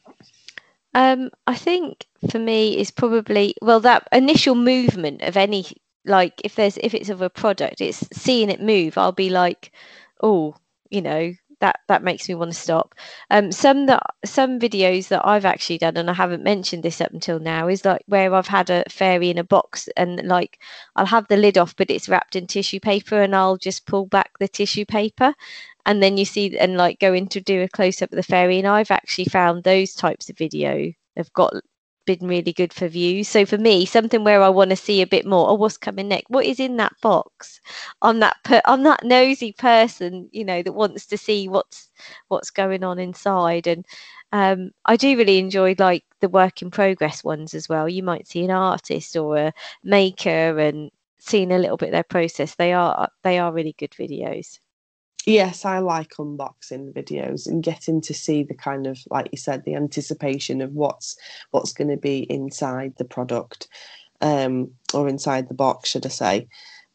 S1: I think for me is probably, well, that initial movement of any, like if it's of a product, it's seeing it move. I'll be like, oh, that makes me want to stop. Some videos that I've actually done, and I haven't mentioned this up until now, is like where I've had a fairy in a box, and like I'll have the lid off, but it's wrapped in tissue paper, and I'll just pull back the tissue paper, and then you see, and like go in to do a close up of the fairy. And I've actually found those types of video have been really good for views. So for me, something where I want to see a bit more, what's coming next, what is in that box. I'm that nosy person, that wants to see what's going on inside. And I do really enjoy like the work in progress ones as well. You might see an artist or a maker and seeing a little bit of their process. They are really good videos.
S2: Yes, I like unboxing videos and getting to see the kind of, like you said, the anticipation of what's going to be inside the product, or inside the box, should I say.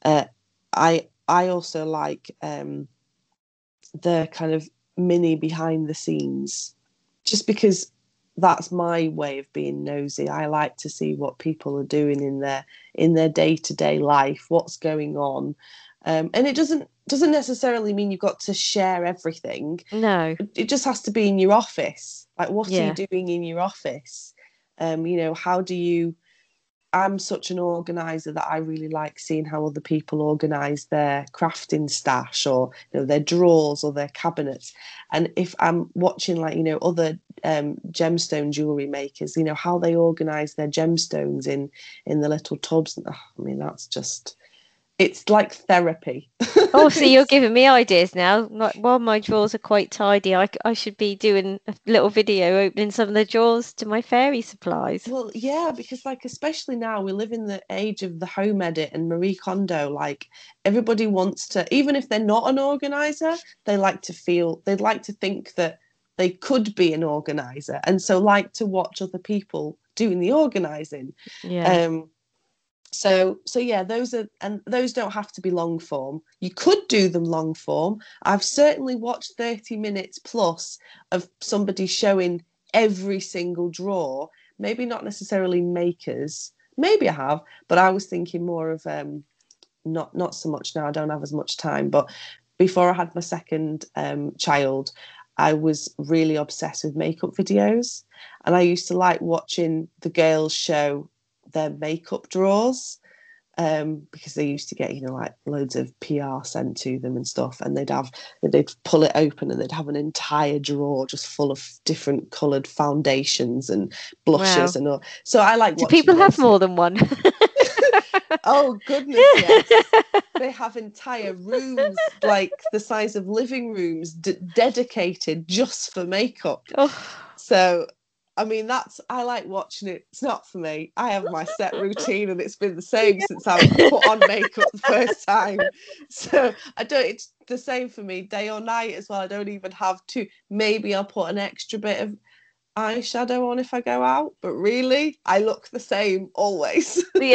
S2: I also like the kind of mini behind the scenes, just because that's my way of being nosy. I like to see what people are doing in their day-to-day life, what's going on. And it doesn't necessarily mean you've got to share everything.
S1: No.
S2: It just has to be in your office. Like, what are
S1: Yeah.
S2: you doing in your office? How do you... I'm such an organizer that I really like seeing how other people organize their crafting stash, or their drawers or their cabinets. And if I'm watching other gemstone jewelry makers, how they organize their gemstones in the little tubs. I mean, that's just... it's like therapy.
S1: Oh, so you're giving me ideas now. While my drawers are quite tidy, I should be doing a little video opening some of the drawers to my fairy supplies.
S2: Well, yeah, because especially now we live in the age of the home edit and Marie Kondo. Like, everybody wants to, even if they're not an organizer, they'd like to think that they could be an organizer, and so like to watch other people doing the organizing.
S1: Yeah.
S2: So yeah, those don't have to be long form. You could do them long form. I've certainly watched 30 minutes plus of somebody showing every single drawer. Maybe not necessarily makers. Maybe I have, but I was thinking more of not so much now. I don't have as much time. But before I had my second child, I was really obsessed with makeup videos, and I used to like watching the girls show their makeup drawers, because they used to get like loads of PR sent to them and stuff, and they'd pull it open and they'd have an entire drawer just full of different coloured foundations and blushes. Wow. And all. So I like watching.
S1: Do people have more than one?
S2: Oh goodness, yes. They have entire rooms like the size of living rooms dedicated just for makeup.
S1: Oh.
S2: So I mean, I like watching it. It's not for me. I have my set routine, and it's been the same since I put on makeup the first time. So it's the same for me, day or night as well. I don't even have to. Maybe I'll put an extra bit of eyeshadow on if I go out, but really, I look the same always.
S1: Yeah.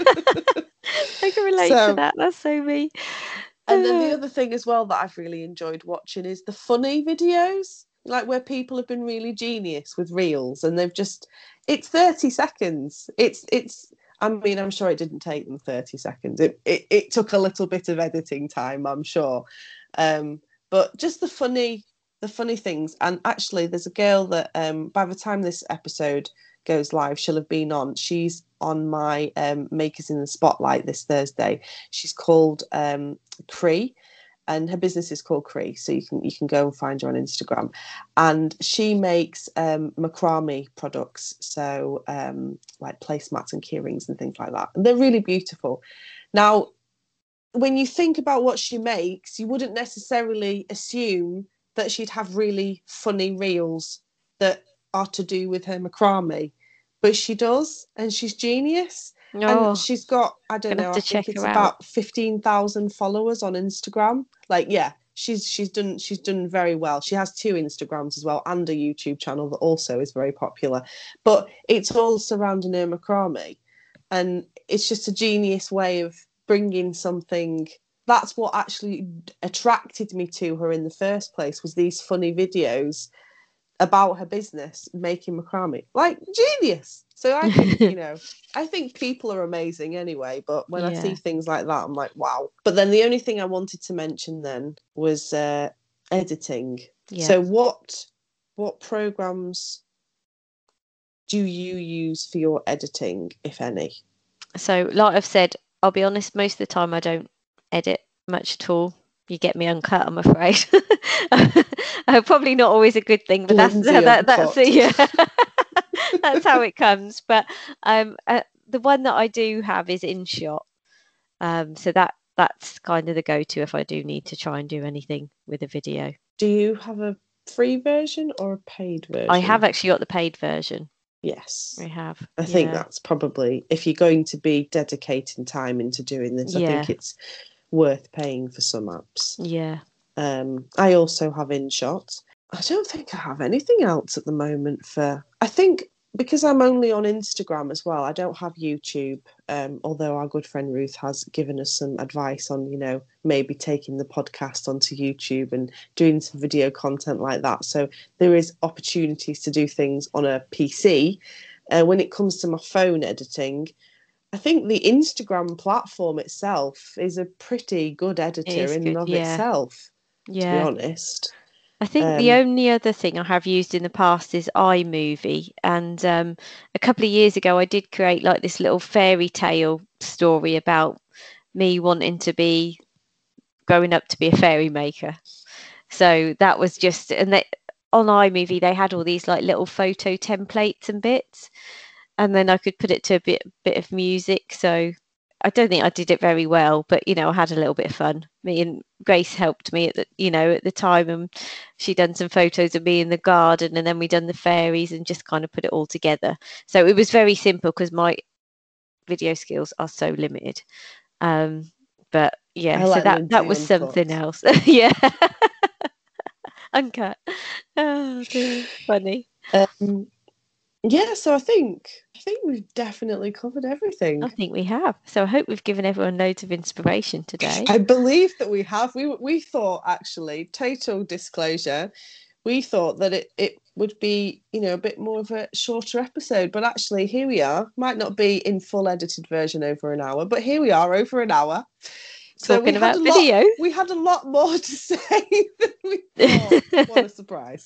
S1: I can relate to that. That's so me.
S2: And then the other thing as well that I've really enjoyed watching is the funny videos. Like, where people have been really genius with reels, and it's 30 seconds. I mean, I'm sure it didn't take them 30 seconds. It took a little bit of editing time, I'm sure. But just the funny things. And actually, there's a girl that by the time this episode goes live, she'll have been on. She's on my Makers in the Spotlight this Thursday. She's called Cree. And her business is called Cree, so you can go and find her on Instagram. And she makes macrame products, so like placemats and keyrings and things like that. And they're really beautiful. Now, when you think about what she makes, you wouldn't necessarily assume that she'd have really funny reels that are to do with her macrame, but she does, and she's genius. And she's got, I don't know, I think it's about 15,000 followers on Instagram. Like, yeah, she's done very well. She has 2 Instagrams as well and a YouTube channel that also is very popular. But it's all surrounding her macrame, and it's just a genius way of bringing something. That's what actually attracted me to her in the first place, was these funny videos about her business making macrame. Like, genius. So I think, I think people are amazing anyway, but when I see things like that, I'm like, wow. But then the only thing I wanted to mention then was editing. So what programs do you use for your editing, if any?
S1: So like I've said, I'll be honest, most of the time I don't edit much at all. You get me uncut, I'm afraid. Probably not always a good thing, but that's that's how it comes. But the one that I do have is InShot. So that's kind of the go-to if I do need to try and do anything with a video.
S2: Do you have a free version or a paid version?
S1: I have actually got the paid version.
S2: Yes,
S1: I have.
S2: I think that's probably, if you're going to be dedicating time into doing this, I think it's worth paying for some apps.
S1: Yeah.
S2: I also have InShot. I don't think I have anything else at the moment I think because I'm only on Instagram as well, I don't have YouTube, although our good friend Ruth has given us some advice on, maybe taking the podcast onto YouTube and doing some video content like that. So there is opportunities to do things on a PC. When it comes to my phone editing, I think the Instagram platform itself is a pretty good editor in and of itself, to be honest.
S1: I think the only other thing I have used in the past is iMovie. And a couple of years ago, I did create like this little fairy tale story about me wanting to be growing up to be a fairy maker. So that was just, and on iMovie, they had all these like little photo templates and bits. And then I could put it to a bit of music. So I don't think I did it very well, but I had a little bit of fun. Me and Grace helped me at the time, and she done some photos of me in the garden, and then we done the fairies and just kind of put it all together. So it was very simple because my video skills are so limited. But yeah, so that was something else. Yeah, uncut. Oh dear, funny.
S2: Yeah, so I think we've definitely covered everything.
S1: I think we have. So I hope we've given everyone loads of inspiration today.
S2: I believe that we have. We thought, actually, total disclosure, we thought that it would be, a bit more of a shorter episode, but actually here we are. Might not be in full edited version over an hour, but here we are over an hour.
S1: Talking about video.
S2: We had a lot more to say than we thought. What a surprise.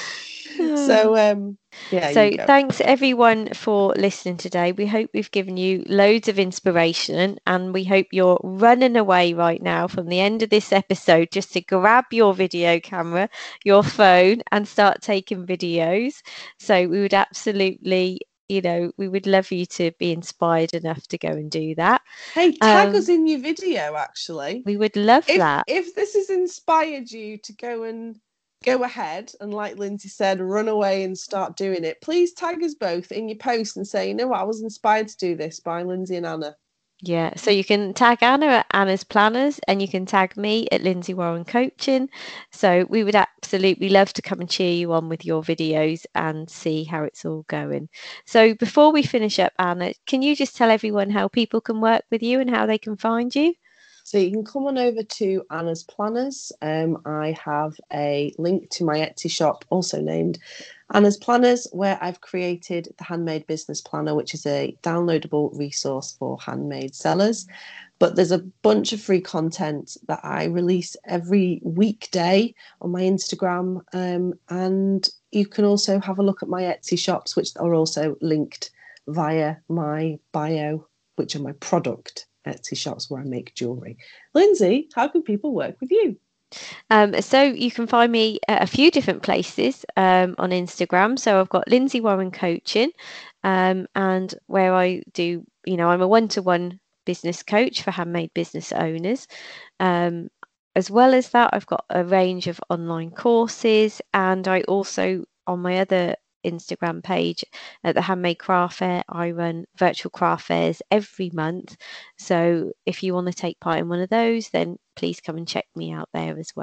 S2: So
S1: thanks everyone for listening today. We hope we've given you loads of inspiration, and we hope you're running away right now from the end of this episode just to grab your video camera, your phone, and start taking videos. So we would absolutely, we would love you to be inspired enough to go and do that.
S2: Hey, tag us in your video, actually.
S1: We would love that.
S2: If this has inspired you to go ahead and, like Lindsay said, run away and start doing it, please tag us both in your post and say, I was inspired to do this by Lindsay and Anna.
S1: Yeah, so you can tag Anna at Anna's Planners, and you can tag me at Lindsay Warren Coaching. So we would absolutely love to come and cheer you on with your videos and see how it's all going. So before we finish up, Anna, can you just tell everyone how people can work with you and how they can find you?
S2: So you can come on over to Anna's Planners. I have a link to my Etsy shop, also named Anna's Planners, where I've created the Handmade Business Planner, which is a downloadable resource for handmade sellers. But there's a bunch of free content that I release every weekday on my Instagram. And you can also have a look at my Etsy shops, which are also linked via my bio, which are my product Etsy shops where I make jewellery. Lindsay, how can people work with you?
S1: So you can find me at a few different places on Instagram. So I've got Lindsay Warren Coaching, and where I do, I'm a one-to-one business coach for handmade business owners. As well as that, I've got a range of online courses, and I also, on my other Instagram page at the Handmade Craft Fair, I run virtual craft fairs every month. So if you want to take part in one of those, then please come and check me out there as well.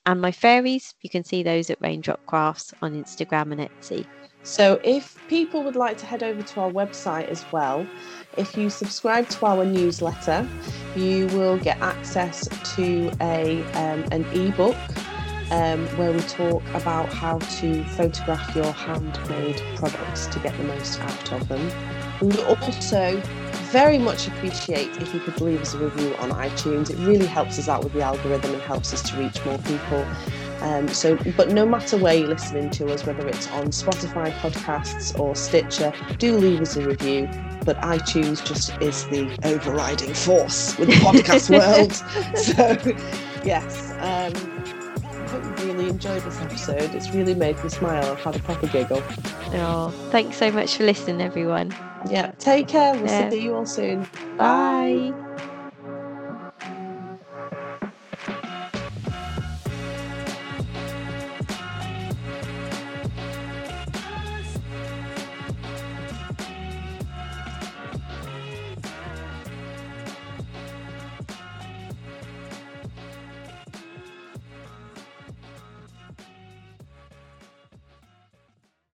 S1: and my fairies, you can see those at Raindrop Crafts on Instagram and Etsy.
S2: So if people would like to head over to our website as well, if you subscribe to our newsletter, you will get access to an ebook where we talk about how to photograph your handmade products to get the most out of them. We would also very much appreciate if you could leave us a review on iTunes. It really helps us out with the algorithm and helps us to reach more people. But no matter where you're listening to us, whether it's on Spotify podcasts or Stitcher, do leave us a review. But iTunes just is the overriding force with the podcast world. So, yes, I hope you really enjoyed this episode. It's really made me smile. I've had a proper giggle.
S1: Oh, thanks so much for listening, everyone.
S2: Yeah, take care. We'll see you all soon.
S1: Bye.